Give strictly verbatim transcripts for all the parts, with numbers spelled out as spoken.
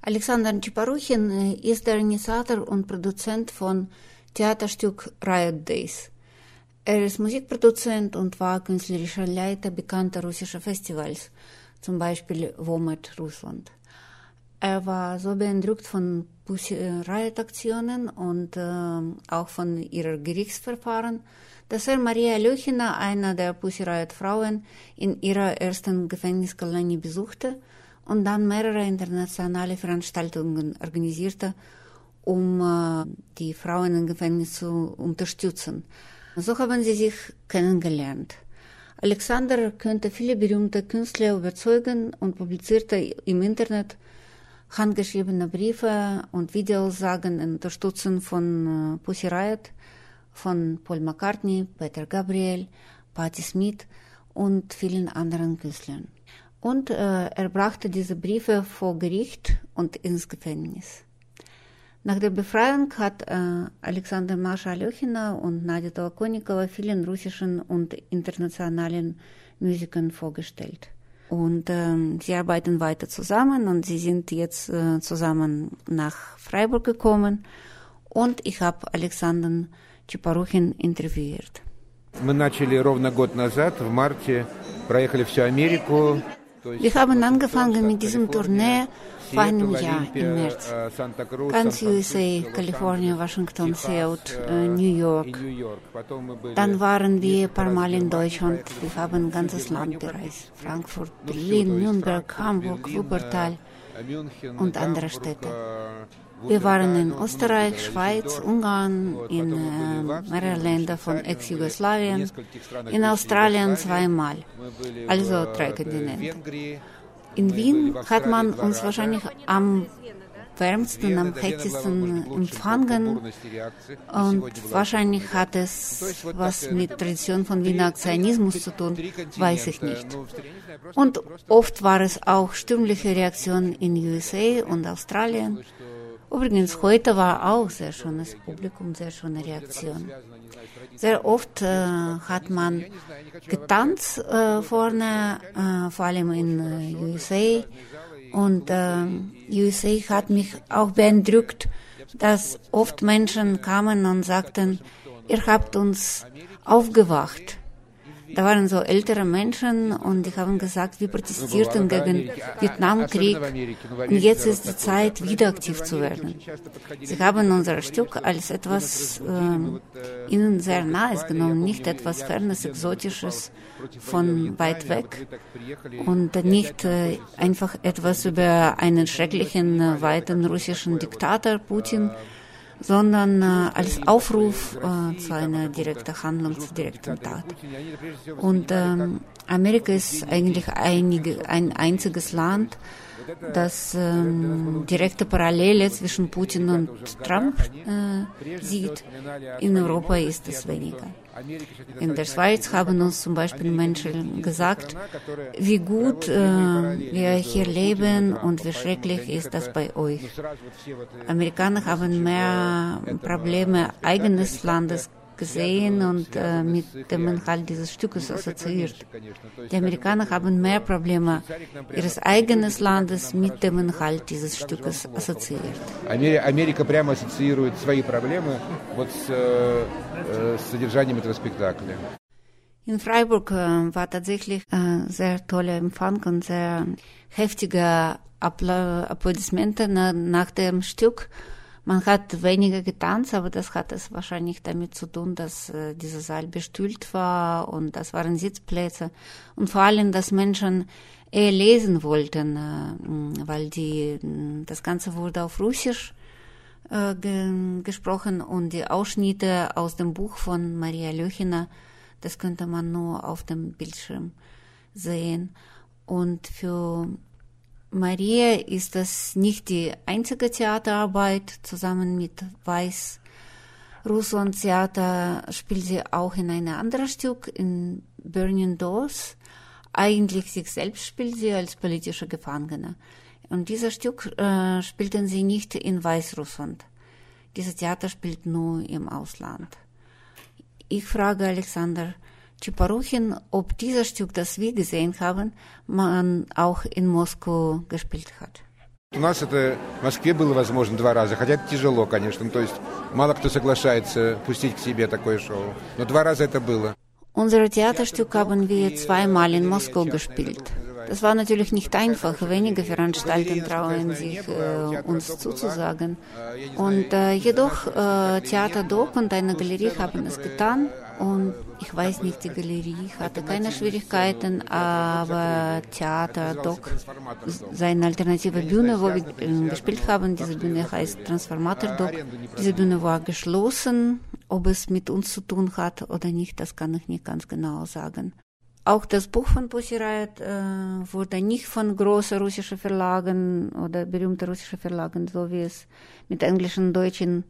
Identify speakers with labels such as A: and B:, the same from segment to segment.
A: Alexander Tschiparuchin ist der Initiator und Produzent von Theaterstück Riot Days. Er ist Musikproduzent und war künstlerischer Leiter bekannter russischer Festivals, zum Beispiel Womit Russland. Er war so beeindruckt von Pussy Riot-Aktionen und äh, auch von ihrer Gerichtsverfahren, dass er Maria Aljochina, einer der Pussy Riot-Frauen, in ihrer ersten Gefängniskolonie besuchte und dann mehrere internationale Veranstaltungen organisierte, um äh, die Frauen im Gefängnis zu unterstützen. So haben sie sich kennengelernt. Alexander könnte viele berühmte Künstler überzeugen und publizierte im Internet handgeschriebene Briefe und Videoaussagen in Unterstützung von äh, Pussy Riot, von Paul McCartney, Peter Gabriel, Patti Smith und vielen anderen Künstlern. Und äh, er brachte diese Briefe vor Gericht und ins Gefängnis. Nach der Befreiung hat äh, Alexander Mascha Aljochina und Nadia Tolokonnikova vielen russischen und internationalen Musikern vorgestellt. Und ähm, sie arbeiten weiter zusammen und sie sind jetzt äh, zusammen nach Freiburg gekommen. Und ich habe Alexander Tschiparuchin interviewt.
B: Мы начали ровно год назад, в марте, проехали всю Америку.
A: Wir haben angefangen mit diesem Tournee vor einem Jahr im März. Ganz U S A, Kalifornien, Washington, Seattle, äh, New York. Dann waren wir ein paar Mal in Deutschland. Wir haben ein ganzes Land bereist. Frankfurt, Berlin, Nürnberg, Hamburg, Wuppertal und andere Städte. Wir waren in Österreich, Schweiz, Ungarn, in äh, mehreren Ländern von Ex-Jugoslawien, in Australien zweimal, also drei Kontinente. In Wien hat man uns wahrscheinlich am wärmsten, am heißesten empfangen und wahrscheinlich hat es was mit Tradition von Wiener Aktionismus zu tun, weiß ich nicht. Und oft war es auch stürmliche Reaktionen in U S A und Australien. Übrigens, heute war auch sehr schönes Publikum, sehr schöne Reaktion. Sehr oft äh, hat man getanzt äh, vorne, äh, vor allem in äh, U S A. Und äh, U S A hat mich auch beeindruckt, dass oft Menschen kamen und sagten, ihr habt uns aufgewacht. Da waren so ältere Menschen und die haben gesagt, wir protestierten gegen Vietnamkrieg und jetzt ist die Zeit, wieder aktiv zu werden. Sie haben unser Stück als etwas äh, ihnen sehr Nahes genommen, nicht etwas Fernes, Exotisches von weit weg und nicht äh, einfach etwas über einen schrecklichen, äh, weiten russischen Diktator Putin, sondern äh, als Aufruf äh, zu einer direkten Handlung, zu direkten Tat. Und ähm, Amerika ist eigentlich einige, ein einziges Land, das ähm, direkte Parallele zwischen Putin und Trump äh, sieht. In Europa ist es weniger. In der Schweiz haben uns zum Beispiel Menschen gesagt, wie gut äh, wir hier leben und wie schrecklich ist das bei euch. Amerikaner haben mehr Probleme eigenes Landes gesehen und äh, mit dem Inhalt dieses Stückes assoziiert. Die Amerikaner haben mehr Probleme ihres eigenen Landes mit dem Inhalt dieses Stückes assoziiert.
B: Америка прямо ассоциирует свои проблемы вот с, с содержанием этого спектакля.
A: In Freiburg äh, war tatsächlich äh, sehr toller Empfang und sehr heftige Appla- Applaudismente na, nach dem Stück. Man hat weniger getanzt, aber das hat es wahrscheinlich damit zu tun, dass äh, dieser Saal bestühlt war und das waren Sitzplätze und vor allem, dass Menschen eher lesen wollten, äh, weil die, das Ganze wurde auf Russisch äh, ge- gesprochen und die Ausschnitte aus dem Buch von Maria Aljochina, das könnte man nur auf dem Bildschirm sehen. Und für Maria ist das nicht die einzige Theaterarbeit. Zusammen mit Weiß Russland Theater spielt sie auch in einem anderen Stück, in Burning Doors. Eigentlich sich selbst spielt sie als politische Gefangene. Und dieses Stück äh, spielten sie nicht in Weißrussland. Dieses Theater spielt nur im Ausland. Ich frage Alexander Tschiparuchin, ob dieses Stück, das wir gesehen haben, man auch in Moskau gespielt hat.
B: У нас это в Москве было возможно два раза, хотя это тяжело, конечно. То есть мало кто соглашается пустить к себе такое шоу. Но два раза это было.
A: Unser Theaterstück haben wir zweimal in Moskau gespielt. Das war natürlich nicht einfach. Wenige Veranstalter trauen sich, äh, uns zuzusagen. Und äh, jedoch äh, Theater Doc und eine Galerie haben es getan. Und ich weiß nicht, die Galerie hatte keine Schwierigkeiten, aber Theater Doc, seine alternative Bühne, wo wir äh, gespielt haben, diese Bühne heißt Transformator Doc. Diese Bühne war geschlossen. Ob es mit uns zu tun hat oder nicht, das kann ich nicht ganz genau sagen. Auch das Buch von Pussy Riot äh, wurde nicht von großen russischen Verlagen oder berühmten russischen Verlagen, so wie es mit englischen und deutschen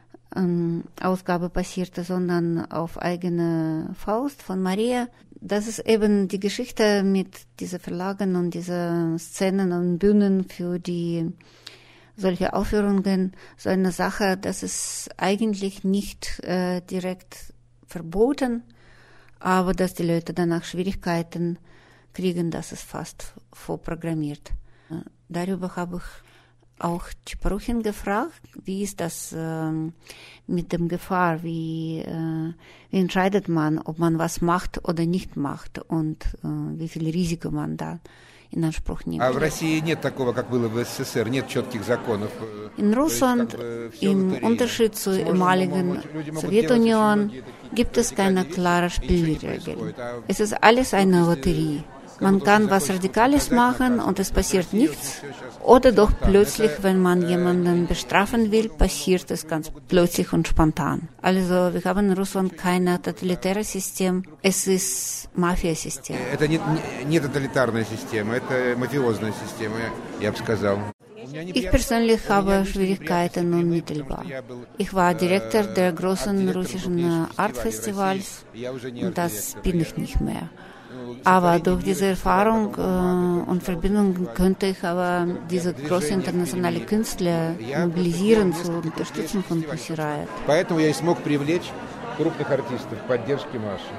A: ähm, Ausgabe passierte, sondern auf eigene Faust von Maria. Das ist eben die Geschichte mit diesen Verlagen und diesen Szenen und Bühnen für die solche Aufführungen, so eine Sache, das ist eigentlich nicht äh, direkt verboten, aber dass die Leute danach Schwierigkeiten kriegen, das ist fast vorprogrammiert. Äh, darüber habe ich auch Tschiparuchin gefragt, wie ist das äh, mit dem Gefahr, wie, äh, wie entscheidet man, ob man was macht oder nicht macht und äh, wie viel Risiko man da in Anspruch nimmt.
B: А в России нет такого, как было в СССР, нет четких законов.
A: In Russland, im Unterschied zur ehemaligen Sowjetunion, gibt es keine klaren Spielregeln. Es ist alles eine Lotterie. Man kann was Radikales machen und es passiert nichts. Oder doch plötzlich, wenn man jemanden bestrafen will, passiert es ganz plötzlich und spontan. Also wir haben in Russland kein totalitäres System. Es ist Mafia-System.
B: Это не, не тоталитарная система, это мафиозная система, я бы сказал.
A: Ich persönlich habe Schwierigkeiten unmittelbar. Ich war Direktor der großen russischen Artfestivals und das bin ich nicht mehr. Aber durch diese Erfahrung äh, und Verbindung könnte ich aber diese großen internationalen Künstler mobilisieren zur Unterstützung von Pussy Riot.
B: Поэтому я и смог привлечь крупных артистов к поддержке Маши.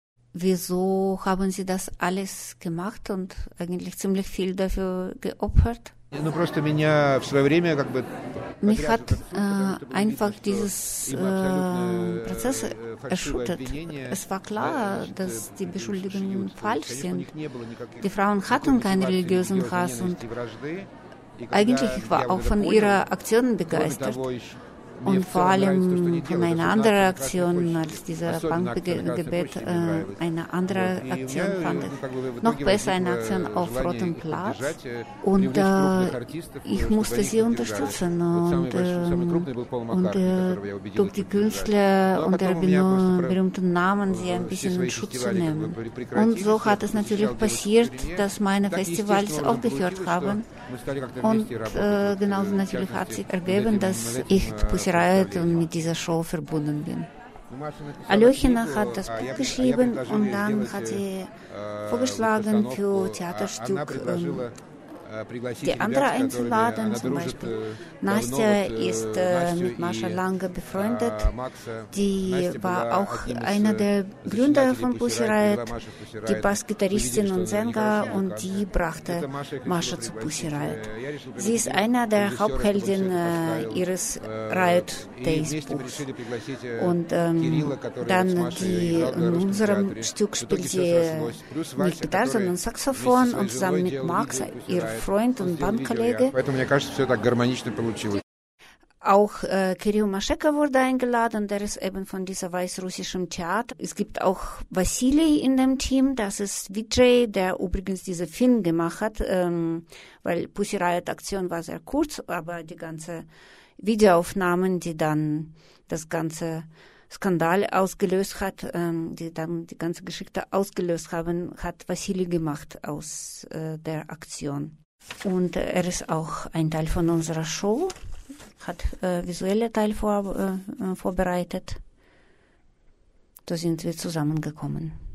A: Wieso haben Sie das alles gemacht und eigentlich ziemlich viel dafür geopfert?
B: Ну, просто меня в свое время как бы
A: Mich hat äh, einfach dieses äh, Prozess erschüttert. Es war klar, dass die Beschuldigungen falsch sind. Die Frauen hatten keinen religiösen Hass und eigentlich ich war auch von ihrer Aktion begeistert. Und vor allem von einer anderen Aktion als dieser Punkgebet, äh, eine andere Aktion fand ich noch besser, eine Aktion auf Rotem Platz. Und äh, ich musste sie unterstützen und, äh, und äh, durch die Künstler und ihre berühmten Namen sie ein bisschen in Schutz zu nehmen. Und so hat es natürlich passiert, dass meine Festivals auch gehört haben. Und äh, genauso natürlich hat sich ergeben, dass ich Pussy Riot und mit dieser Show verbunden bin. Aljochina hat das Buch geschrieben und dann hat sie vorgeschlagen für Theaterstück ähm, die andere einzuladen, zum Beispiel Nastja ist äh, mit Mascha Lange befreundet, die war auch einer der Gründer von Pussy Riot, die Bassgitarristin und Sänger und die brachte Mascha zu Pussy Riot. Sie ist einer der Haupthelden äh, ihres Riot Days Buchs. Und ähm, dann die, in unserem Stück spielt sie nicht Gitarre, sondern Saxophon und zusammen mit Max, ihr Freund und Bandkollege. Auch äh, Kirill Mascheka wurde eingeladen, der ist eben von dieser weißrussischen Theater. Es gibt auch Wassili in dem Team, das ist Vijay, der übrigens diese Film gemacht hat, ähm, weil Pussy Riot Aktion war sehr kurz, aber die ganze Videoaufnahmen, die dann das ganze Skandal ausgelöst hat, ähm, die dann die ganze Geschichte ausgelöst haben, hat Wassili gemacht aus äh, der Aktion. Und äh, er ist auch ein Teil von unserer Show, hat äh, visuelle Teil vor, äh, vorbereitet. Da sind wir zusammengekommen.